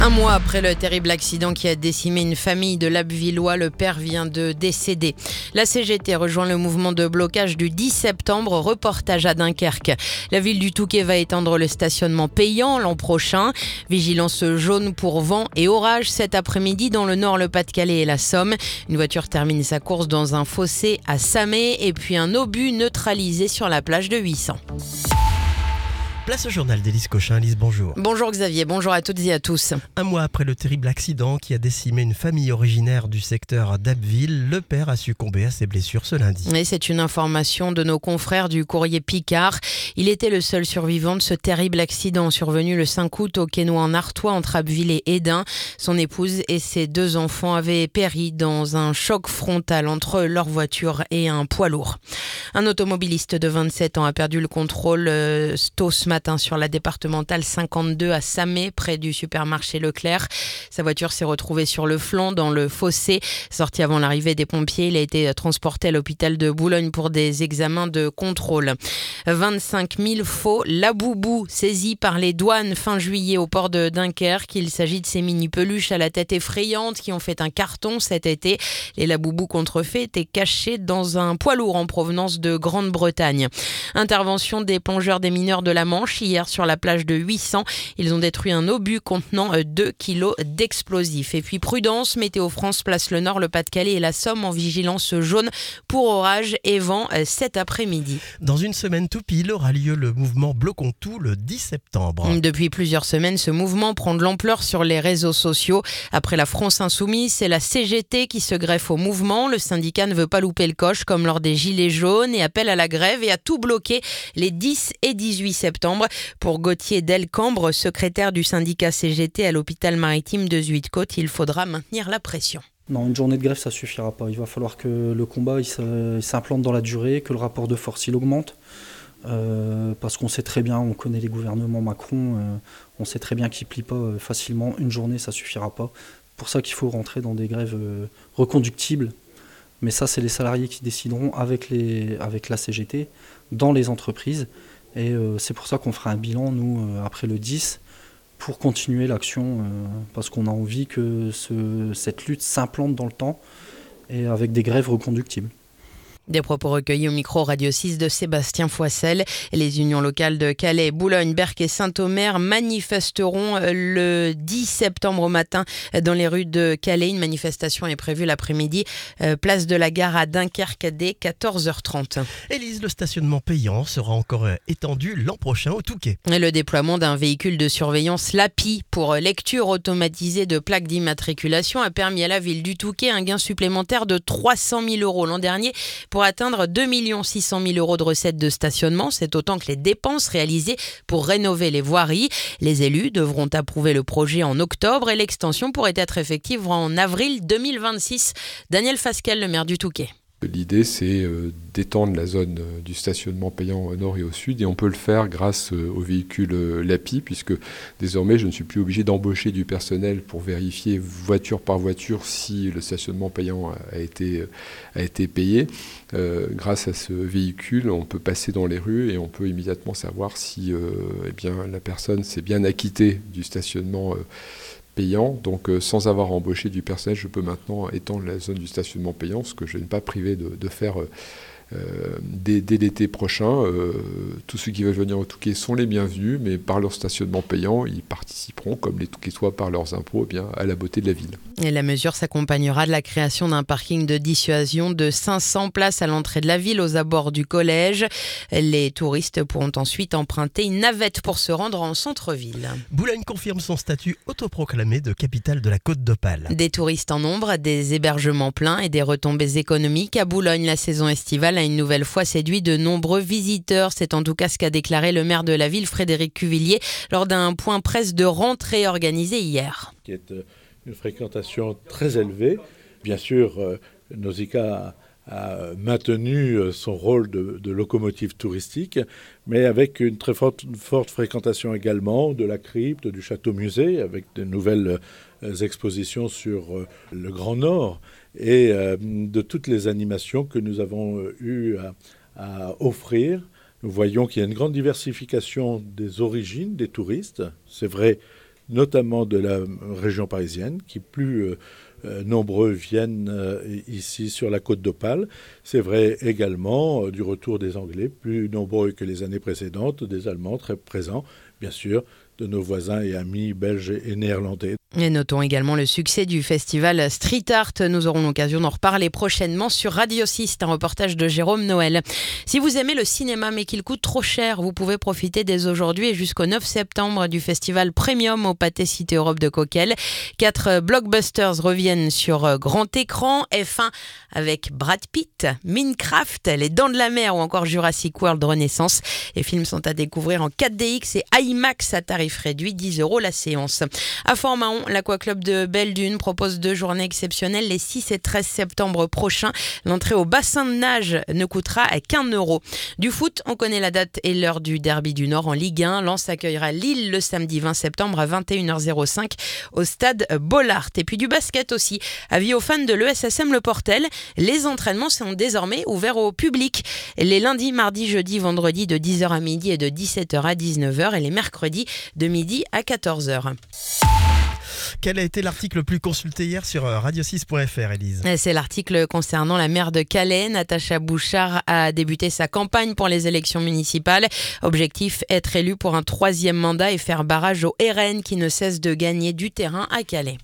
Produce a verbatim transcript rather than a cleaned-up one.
Un mois après le terrible accident qui a décimé une famille de l'Abbvillois, le père vient de décéder. La C G T rejoint le mouvement de blocage du dix septembre, reportage à Dunkerque. La ville du Touquet va étendre le stationnement payant l'an prochain. Vigilance jaune pour vent et orage cet après-midi dans le nord, le Pas-de-Calais et la Somme. Une voiture termine sa course dans un fossé à Samé et puis un obus neutralisé sur la plage de huit cents. Place au journal d'Élise Cochin. Élise, bonjour. Bonjour Xavier, bonjour à toutes et à tous. Un mois après le terrible accident qui a décimé une famille originaire du secteur d'Abbeville, le père a succombé à ses blessures ce lundi. Et c'est une information de nos confrères du courrier Picard. Il était le seul survivant de ce terrible accident survenu le cinq août au Quesnoy en Artois entre Abbeville et Hesdin. Son épouse et ses deux enfants avaient péri dans un choc frontal entre leur voiture et un poids lourd. Un automobiliste de vingt-sept ans a perdu le contrôle euh, tôt ce matin sur la départementale cinquante-deux à Samé, près du supermarché Leclerc. Sa voiture s'est retrouvée sur le flanc dans le fossé. Sorti avant l'arrivée des pompiers, il a été transporté à l'hôpital de Boulogne pour des examens de contrôle. vingt-cinq mille faux laboubous saisis par les douanes fin juillet au port de Dunkerque. Il s'agit de ces mini-peluches à la tête effrayante qui ont fait un carton cet été. Les laboubous contrefaits étaient cachés dans un poids lourd en provenance de Grande-Bretagne. Intervention des plongeurs des mineurs de la Manche hier sur la plage de huit cents. Ils ont détruit un obus contenant deux kilos d'explosifs. Et puis prudence, Météo France place le Nord, le Pas-de-Calais et la Somme en vigilance jaune pour orage et vent cet après-midi. Dans une semaine tout pile aura lieu le mouvement Bloquons tout le dix septembre. Depuis plusieurs semaines, ce mouvement prend de l'ampleur sur les réseaux sociaux. Après la France Insoumise, c'est la C G T qui se greffe au mouvement. Le syndicat ne veut pas louper le coche comme lors des Gilets jaunes et appelle à la grève et à tout bloquer les dix et dix-huit septembre. Pour Gauthier Delcambre, secrétaire du syndicat C G T à l'hôpital maritime de Zuydcôte, il faudra maintenir la pression. Non, une journée de grève, ça ne suffira pas. Il va falloir que le combat il s'implante dans la durée, que le rapport de force il augmente. Euh, parce qu'on sait très bien, on connaît les gouvernements Macron, euh, on sait très bien qu'ils ne plient pas euh, facilement. Une journée, ça ne suffira pas. C'est pour ça qu'il faut rentrer dans des grèves euh, reconductibles. Mais ça, c'est les salariés qui décideront avec, les, avec la C G T, dans les entreprises. Et euh, c'est pour ça qu'on fera un bilan, nous, euh, après le dix, pour continuer l'action, euh, parce qu'on a envie que ce, cette lutte s'implante dans le temps et avec des grèves reconductibles. Des propos recueillis au micro Radio six de Sébastien Foissel. Les unions locales de Calais, Boulogne, Berck et Saint-Omer manifesteront le dix septembre au matin dans les rues de Calais. Une manifestation est prévue l'après-midi, place de la Gare à Dunkerque dès quatorze heures trente. Élise, le stationnement payant sera encore étendu l'an prochain au Touquet. Et le déploiement d'un véhicule de surveillance LAPI pour lecture automatisée de plaques d'immatriculation a permis à la ville du Touquet un gain supplémentaire de trois cent mille euros l'an dernier pour atteindre deux millions six cent mille euros de recettes de stationnement. C'est autant que les dépenses réalisées pour rénover les voiries. Les élus devront approuver le projet en octobre et l'extension pourrait être effective en avril deux mille vingt-six. Daniel Fasquelle, le maire du Touquet. L'idée, c'est d'étendre la zone du stationnement payant au nord et au sud, et on peut le faire grâce aux véhicules LAPI, puisque désormais, je ne suis plus obligé d'embaucher du personnel pour vérifier voiture par voiture si le stationnement payant a été, a été payé. Euh, grâce à ce véhicule, on peut passer dans les rues et on peut immédiatement savoir si euh, eh bien, la personne s'est bien acquittée du stationnement euh, payant. Donc euh, sans avoir embauché du personnel, je peux maintenant étendre la zone du stationnement payant, ce que je n'ai pas privé de, de faire euh, euh, dès, dès l'été prochain. Euh, tous ceux qui veulent venir au Touquet sont les bienvenus, mais par leur stationnement payant, ils participeront, comme les Touquetois par leurs impôts, eh bien, à la beauté de la ville. Et la mesure s'accompagnera de la création d'un parking de dissuasion de cinq cents places à l'entrée de la ville, aux abords du collège. Les touristes pourront ensuite emprunter une navette pour se rendre en centre-ville. Boulogne confirme son statut autoproclamé de capitale de la Côte d'Opale. Des touristes en nombre, des hébergements pleins et des retombées économiques. À Boulogne, la saison estivale a une nouvelle fois séduit de nombreux visiteurs. C'est en tout cas ce qu'a déclaré le maire de la ville, Frédéric Cuvillier, lors d'un point presse de rentrée organisé hier. Qui est une fréquentation très élevée. Bien sûr, Nausicaa a maintenu son rôle de, de locomotive touristique, mais avec une très forte, forte fréquentation également de la crypte, du château-musée, avec de nouvelles expositions sur le Grand Nord et de toutes les animations que nous avons eu à, à offrir. Nous voyons qu'il y a une grande diversification des origines des touristes. C'est vrai notamment de la région parisienne, qui plus euh, euh, nombreux viennent euh, ici sur la côte d'Opale. C'est vrai également euh, du retour des Anglais, plus nombreux que les années précédentes, des Allemands très présents, bien sûr, de nos voisins et amis belges et néerlandais. Et notons également le succès du festival Street Art. Nous aurons l'occasion d'en reparler prochainement sur Radio six, un reportage de Jérôme Noël. Si vous aimez le cinéma mais qu'il coûte trop cher, vous pouvez profiter dès aujourd'hui et jusqu'au neuf septembre du festival Premium au Pâté Cité Europe de Coquelles. Quatre blockbusters reviennent sur grand écran. F un avec Brad Pitt, Minecraft, Les Dents de la Mer ou encore Jurassic World Renaissance. Les films sont à découvrir en quatre D X et IMAX à tarif réduit, dix euros la séance. À Fort-Mahon, l'Aquaclub de Belle-Dune propose deux journées exceptionnelles les six et treize septembre prochains. L'entrée au bassin de nage ne coûtera qu'un euro. Du foot, on connaît la date et l'heure du derby du Nord en Ligue un. Lens accueillera Lille le samedi vingt septembre à vingt et une heures cinq au stade Bollaert. Et puis du basket aussi. Avis aux fans de l'E S S M Le Portel, les entraînements sont désormais ouverts au public. Les lundis, mardis, jeudis, vendredis de dix heures à midi et de dix-sept heures à dix-neuf heures et les mercredis de midi à quatorze heures. Quel a été l'article le plus consulté hier sur radio six point f r, Élise ? C'est l'article concernant la maire de Calais. Natacha Bouchard a débuté sa campagne pour les élections municipales. Objectif, être élue pour un troisième mandat et faire barrage au R N qui ne cesse de gagner du terrain à Calais.